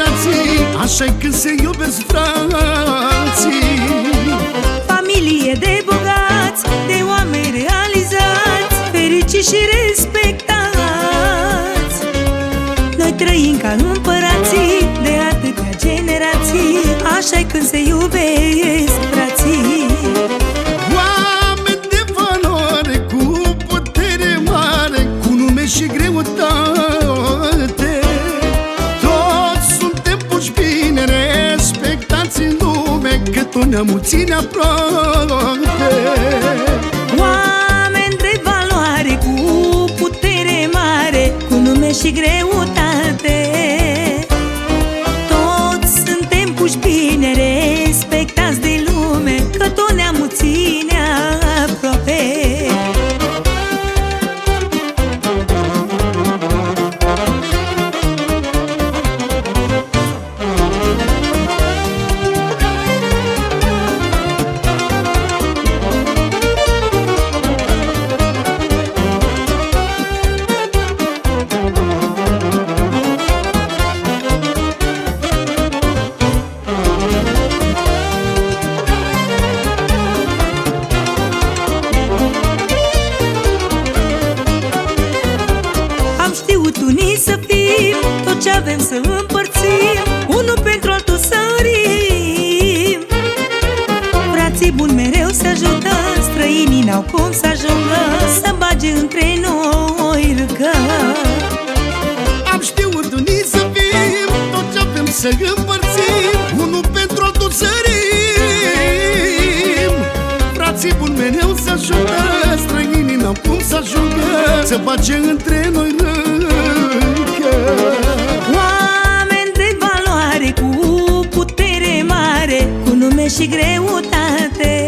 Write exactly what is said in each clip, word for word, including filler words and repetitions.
generații, așa-i când se iubesc frații. Familie de bogați, de oameni realizați, fericiți și respectați. Noi trăim ca împărații de atâtea generații, așa-i când se iubesc frații. Oameni de valoare, cu putere mare, cu nume și greutate, toți suntem puși bine, respectați în lume, că tot ne-am ține aproape. Oameni de valoare, cu putere mare, cu nume și greutate, toți suntem puși bine, respectați de lume, că tot ne-am ține aproape. Unii să fim, tot ce avem să împărțim, unul pentru altul să rim. Frații buni mereu se ajută, străinii n-au cum să ajungă să bage între noi râcă. Am știut unii să fim, tot ce avem să împărțim, unul pentru altul să rim. Frații buni mereu se ajută, străinii n-au cum să ajungă să bage între noi râcă. Oameni de valoare, cu putere mare, cu nume și greutate,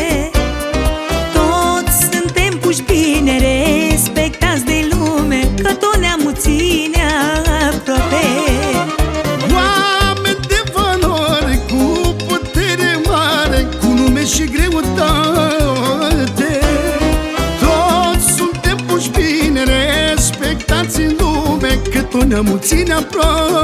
toți suntem puși bine, respectați de lume, că tot ne-am ține aproape. Oameni de valoare, cu putere mare, cu nume și greutate, toți suntem puși bine, respectați în lume, că tot ne-am ține aproape.